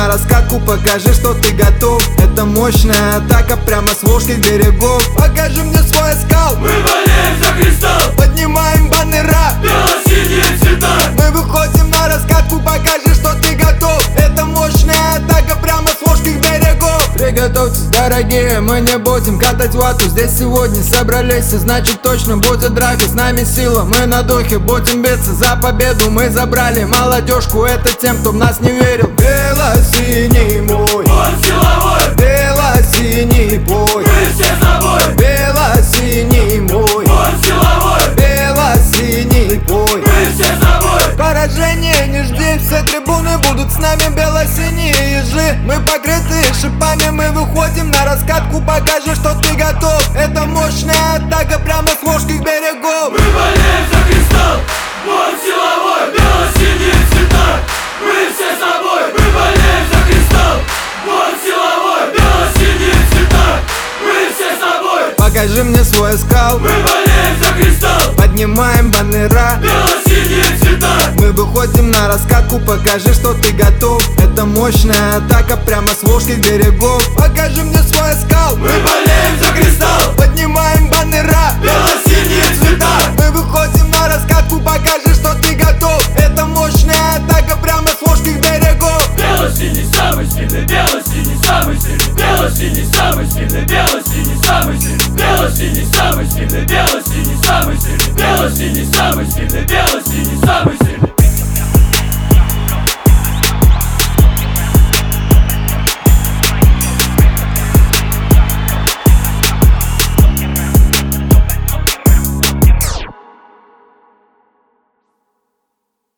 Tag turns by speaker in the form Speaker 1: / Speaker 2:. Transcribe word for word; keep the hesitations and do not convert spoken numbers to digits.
Speaker 1: на раскатку, покажи, что ты готов. Это мощная атака прямо с волжских берегов. Покажи мне свой скал.
Speaker 2: Мы болеем за кристалл.
Speaker 1: Поднимаем баннера,
Speaker 2: бело-синие цвета.
Speaker 1: мы выходим на раскатку, покажи, что ты готов. Это мощная атака прямо с волжских берегов. Приготовьтесь, дорогие, мы не будем катать вату. Здесь сегодня собрались, и значит точно будет драка. С нами сила, мы на духе, будем биться за победу. Мы забрали молодежку, это тем, кто в нас не верил. Бело-синий мой,
Speaker 2: Он силовой.
Speaker 1: бело-синий бой,
Speaker 2: Мы все с тобой.
Speaker 1: бело-синий мой,
Speaker 2: Он силовой.
Speaker 1: бело-синий бой.
Speaker 2: Мы все с тобой.
Speaker 1: Поражение не жди, все трибуны будут с нами, бело-синие ежи. Мы покрыты шипами, мы выходим на раскатку, покажи, что ты готов. Это мощная атака прямо с волжских берегов.
Speaker 2: Мы болеем за кристалл. Он силовой. Бело-синие цвета. Мы все с тобой. Мы болеем за кристалл. Он силовой. Бело-синие цвета. Мы все с тобой.
Speaker 1: Покажи мне свой скал.
Speaker 2: Мы болеем за кристалл.
Speaker 1: Поднимаем баннера,
Speaker 2: Бело-синие цвета.
Speaker 1: мы выходим на раскатку, покажи, что ты готов. Это мощная атака прямо с волжских берегов. Покажи мне свой скал.
Speaker 2: Мы болеем за кристалл.
Speaker 1: Поднимаем баннера,
Speaker 2: Бело-синие цвета.
Speaker 1: мы выходим на раскатку, покажи, что ты готов. Это мощная атака прямо с волжских берегов.
Speaker 2: Бело-синий самый сильный. Бело-синий самый сильный. Бело-синий самый сильный. Бело-синий самый сильный. Бело-синий самый сильный. Бело-синий самый сильный. Бело-синий самый сильный.